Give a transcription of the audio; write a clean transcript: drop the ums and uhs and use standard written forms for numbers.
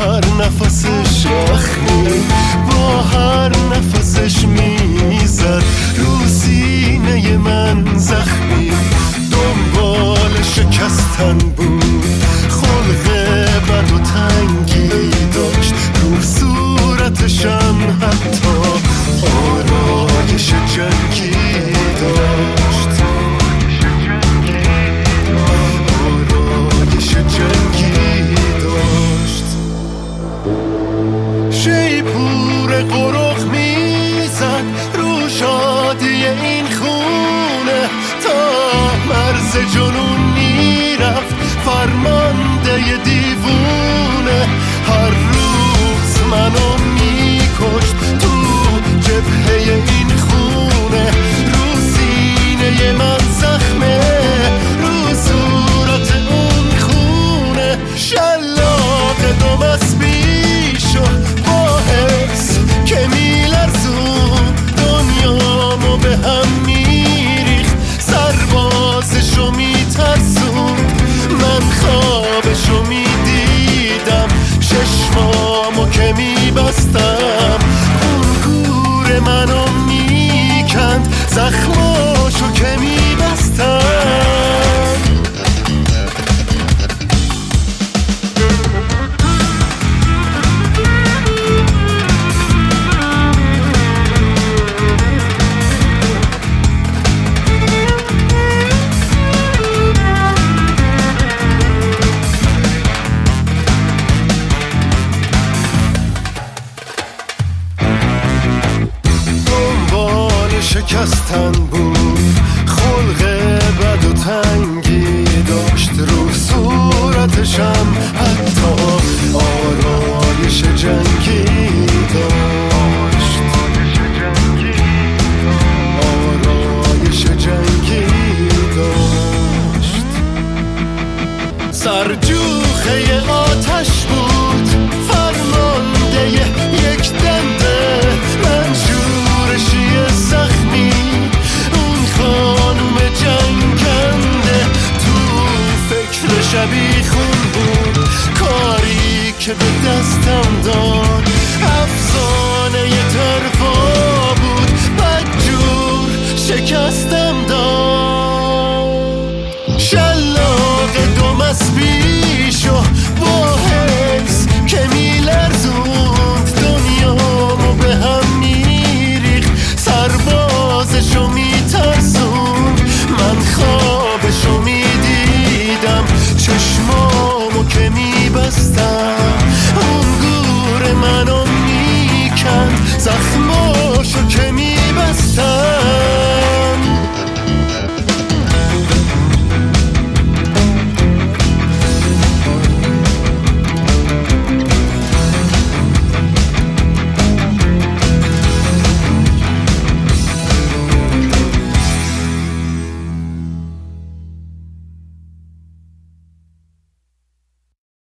هر نفسش زخمی، با هر نفسش میزد رو سینه من زخمی. دنبال شکستن بود، خلق بد و تنگی داشت رو صورتشم، حتی آرایش جنگی داشت، آرایش جنگی داشت. شیپور قرق میزد رو شادی این خونه، تا مرز جنون میرفت فرمانده دیوونه. هر روز منو میکشت تو جبهه این خونه، رو سینه من زخمه، رو صورت اون خونه. شلاق دم از بیشو با حس که میلرزون دنیامو به هم میریخت، سربازشو میترسون. من خوابشو میدیدم، چشمامو که میبستم، اون گور منو میکند، زخماشو که میبستم. شکستن بود، خلق بد و تنگی داشت رو صورتشم، حتی آرایش جنگی داشت، آرایش جنگی داشت. سرجوخه آتش بود، فرمانده یک دنده، منشورشی زخمی، اون خانوم جنگنده. تو فکر شبیه خون بود کاری که به دستم داد، افسانه طرفا بود بدجور شکسته